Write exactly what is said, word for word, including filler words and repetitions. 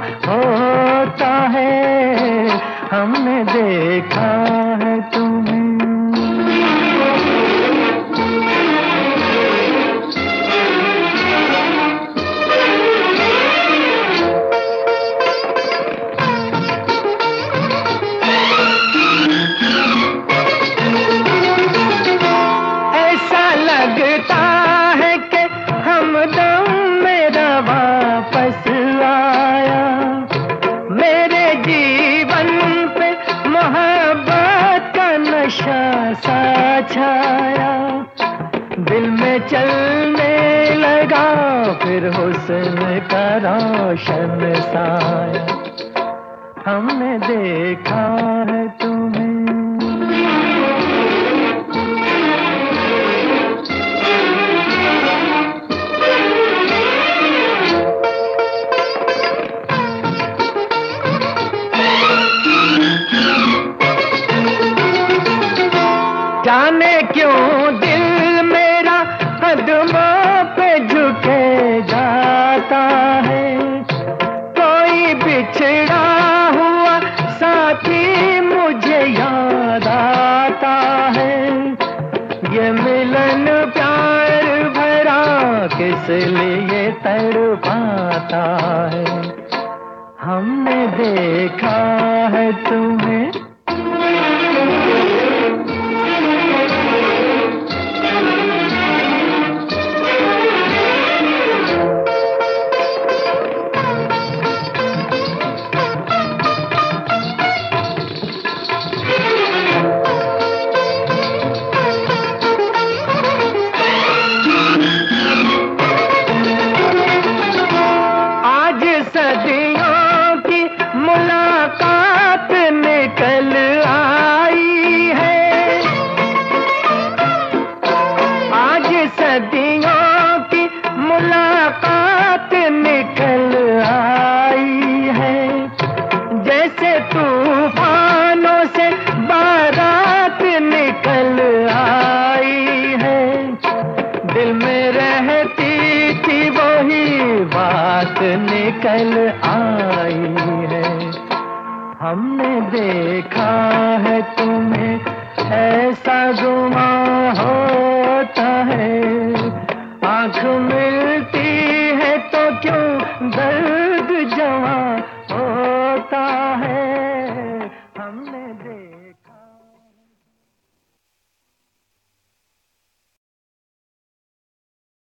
होता है, हमने देखा है तुम्हें। ऐसा लगता है कि हमदम मेरा वापस आया, मेरे जीवन पे मोहब्बत का नशा सा छाया। दिल में चलने लगा फिर हुस्न का रोशन साया, हमने देखा है तुम्हें। जाने क्यों दिल मेरा कदमों पे झुके जाता है, कोई बिछड़ा हुआ साथी मुझे याद आता है। ये मिलन प्यार भरा किस लिए तड़पाता है, हमने देखा है तुम्हें। सदियों की मुलाकात निकल आई है, आज सदियों की मुलाकात निकल आई है। जैसे तूफानों से बारात निकल आई है, दिल में रहती थी वही बात निकल आई है, हमने देखा है तुम्हें। ऐसा गुमां होता है, आँख मिलती है तो क्यों दर्द जवां होता है, हमने देखा।